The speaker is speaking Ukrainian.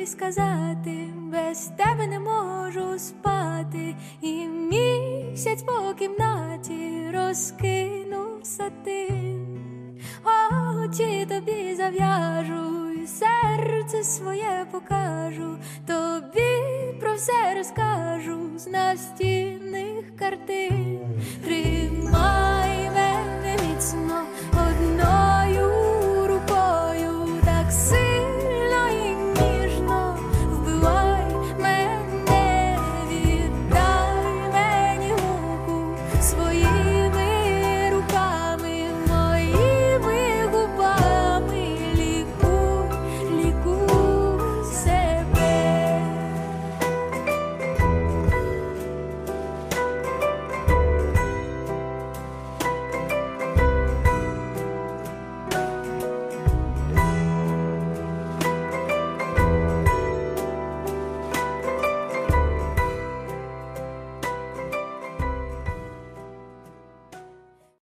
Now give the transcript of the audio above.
й сказати, без тебе не можу спати, і місяць по кімнаті розкинув сатин. Очі тобі зав'яжу, і серце своє покажу, тобі про все розкажу з настінних картин. Тримай мене міцно,